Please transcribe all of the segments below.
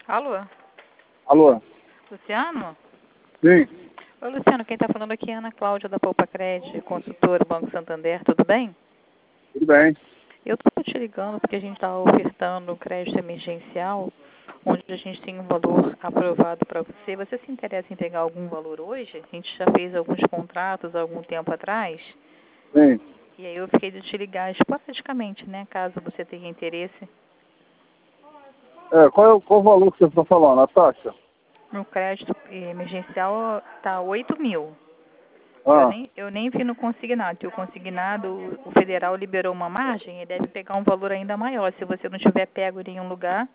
Alô? Alô? Luciano? Sim. Oi, Luciano, quem está falando aqui é Ana Cláudia da Poupa Crédito, consultora Banco Santander, tudo bem? Tudo bem. Eu estou te ligando porque a gente está ofertando crédito emergencial, onde a gente tem um valor aprovado para você. Você se interessa em pegar algum valor hoje? A gente já fez alguns contratos há algum tempo atrás. Sim. E aí eu fiquei de te ligar esporadicamente, né, caso você tenha interesse. Qual o valor que você está falando? A taxa? No crédito emergencial está 8 mil. Ah, Eu nem vi no consignado, que o consignado, o federal liberou uma margem e deve pegar um valor ainda maior. Se você não tiver pego em nenhum lugar,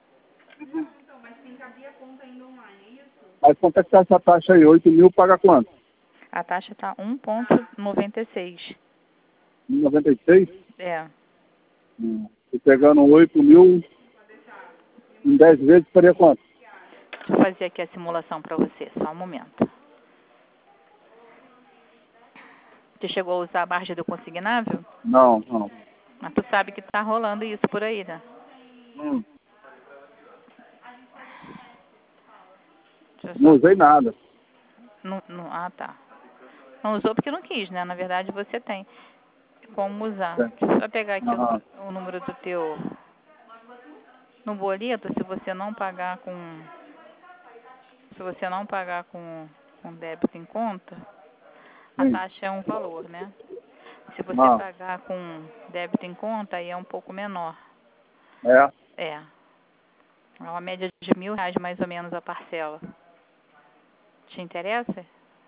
mas quanto é que tá essa taxa aí? 8 mil paga quanto? a taxa está 1,96. 96? É, E pegando 8 mil em 10 vezes, faria quanto? deixa eu fazer aqui a simulação para você, só um momento. Você chegou a usar a margem do consignável? Não, não. Mas tu sabe que está rolando isso por aí, né? Hum, Deixa eu não só... usei nada. Ah, tá. Não usou porque não quis, né? Na verdade, você tem como usar. É. Deixa eu só pegar aqui Aham. o número do teu... No boleto, se você não pagar com... Se você não pagar com débito em conta, a Sim. taxa é um valor, né? Se você Ah, pagar com débito em conta, aí é um pouco menor. é. É. É uma média de R$ 1.000 mais ou menos a parcela. Te interessa?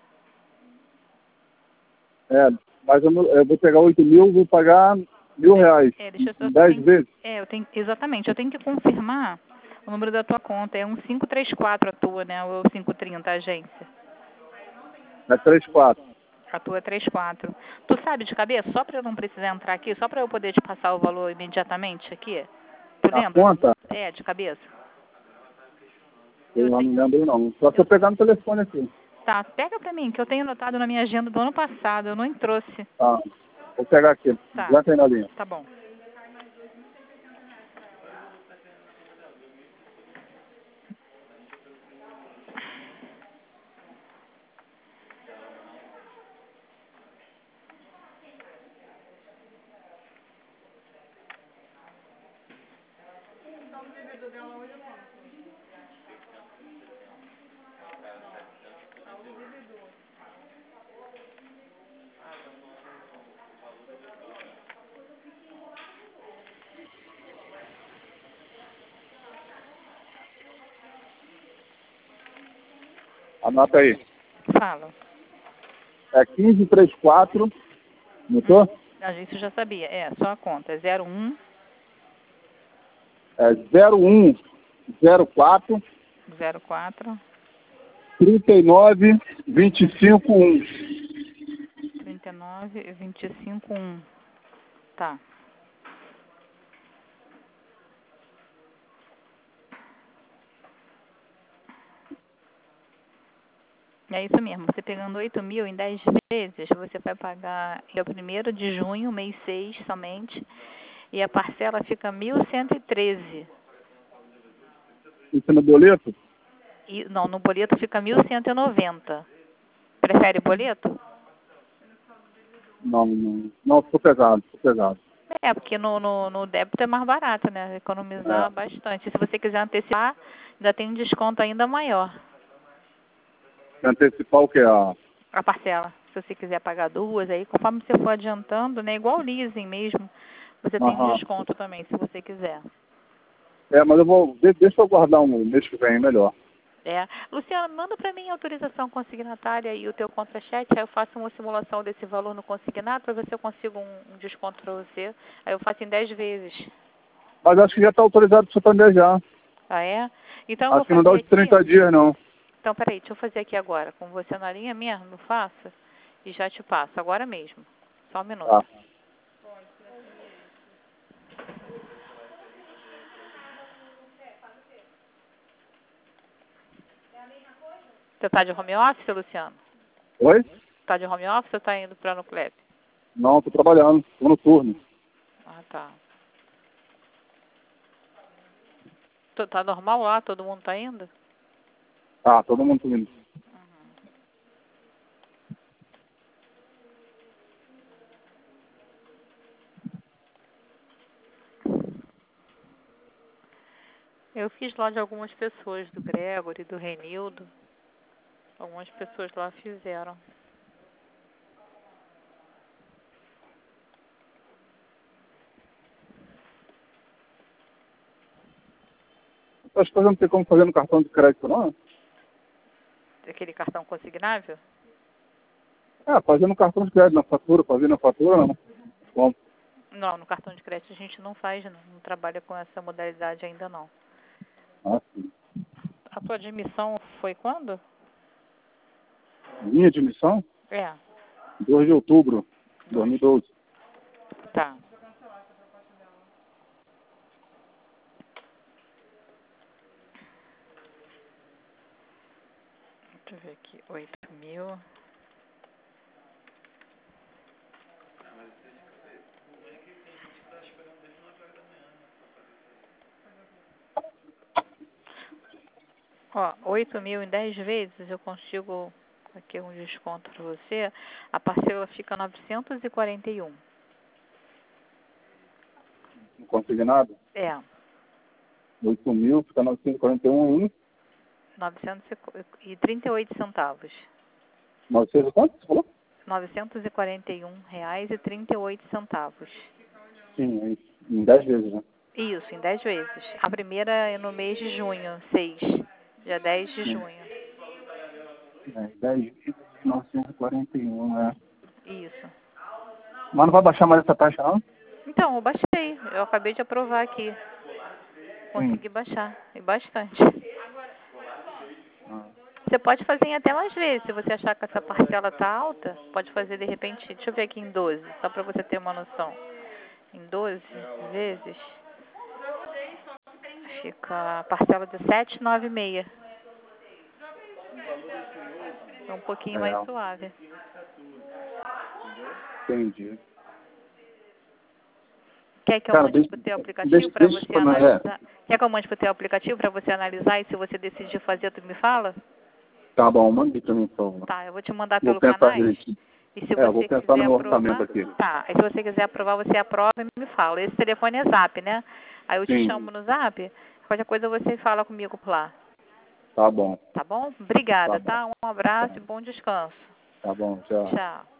É. Mas eu vou pegar 8 mil, vou pagar R$ 1.000. Deixa eu Em só... 10 vezes? Exatamente. Eu tenho que confirmar o número da tua conta. É um 534 a tua, né? Ou 530 a agência. É 3, 4. A tua é 34. Tu sabe de cabeça? Só para eu não precisar entrar aqui, só para eu poder te passar o valor imediatamente aqui? Tu A lembra? conta? De cabeça? Eu não me lembro não. Só se eu pegar no telefone aqui. Tá, pega pra mim, que eu tenho anotado na minha agenda do ano passado, eu não trouxe. Tá. Vou pegar aqui. Tá, Aguenta aí na linha. tá bom. Anota aí. Fala. É 1534, notou? Isso eu já sabia. Só a conta. É 01 É 0104 04 39 25 1. 39 25 1. Tá. É isso mesmo. Você pegando 8 mil em 10 vezes, você vai pagar dia 1º de junho, mês 6 somente, e a parcela fica 1.113. Isso no boleto? Não, no boleto fica 1.190. Prefere boleto? Não, não. Não, ficou pesado, ficou pesado. Porque no débito é mais barato, né? Economizar É. bastante. Se você quiser antecipar, ainda tem um desconto ainda maior. Antecipar o que? A parcela. Se você quiser pagar duas, aí conforme você for adiantando, né? Igual o leasing mesmo, você tem um Aham. desconto também, se você quiser. Mas eu vou. Deixa eu guardar um mês que vem, melhor. Luciano, manda para mim a autorização consignatária e o teu contra-cheque, aí eu faço uma simulação desse valor no consignado para ver se eu consigo um desconto para você. Aí eu faço em 10 vezes. Mas acho que já está autorizado para você também já. Ah, é? Então eu vou Acho que não dá fazer os aqui. 30 dias, não. Então, peraí, deixa eu fazer aqui agora. Com você na linha mesmo, faça e já te passo, agora mesmo. Só um minuto. Tá. Você está de home office, Luciano? Oi? Está de home office ou está indo para no clube? Não, tô trabalhando. Tô no turno. Ah, tá. Tá normal lá? Todo mundo tá indo? Tá, todo mundo indo. Eu fiz lá de algumas pessoas, do Gregory, do Renildo. Algumas pessoas lá fizeram. As coisas não tem como fazer no cartão de crédito, não? Aquele cartão consignável? Fazer no cartão de crédito, na fatura, fazer na fatura, não. Bom, Não, no cartão de crédito a gente não faz, não. Não trabalha com essa modalidade ainda, não. sim. A tua admissão foi quando? Minha admissão, 2 de outubro de 2012. Tá. Deixa eu ver aqui. 8.000. Ó, 8.000 em 10 vezes eu consigo aqui um desconto para você. A parcela fica 941. Não consegui nada. 8.000, fica 941 938 centavos. 900 quanto você falou? R$ 941,38. Sim, é isso. Em 10 vezes, né? Isso, em 10 vezes. A primeira é no mês de junho, 6. Dia 10 de junho. 10 vezes, 941, né? Isso. Mas não vai baixar mais essa taxa, não? Então, eu baixei. Eu acabei de aprovar aqui. Consegui baixar. E bastante. Você pode fazer em até mais vezes. Se você achar que essa parcela tá alta, pode fazer de repente, deixa eu ver aqui em 12, só para você ter uma noção. Em 12 vezes, fica a parcela de 796. É um pouquinho mais suave. Entendi. Quer que eu mande pro teu aplicativo para você analisar? Quer que eu mande pro teu aplicativo para você analisar e se você decidir fazer, tu me fala? Tá bom, mande pra mim, por favor. Tá, eu vou te mandar Vou pelo pensar canal. direitinho. E se Vou você pensar quiser no meu orçamento aprovar, aqui. tá. E se você quiser aprovar, você aprova e me fala. Esse telefone é Zap, né? Aí eu te Sim. chamo no Zap, qualquer coisa você fala comigo por lá. Tá bom. Tá bom? Obrigada, Tá bom. tá? Um abraço e bom descanso. Tá bom, tchau. Tchau.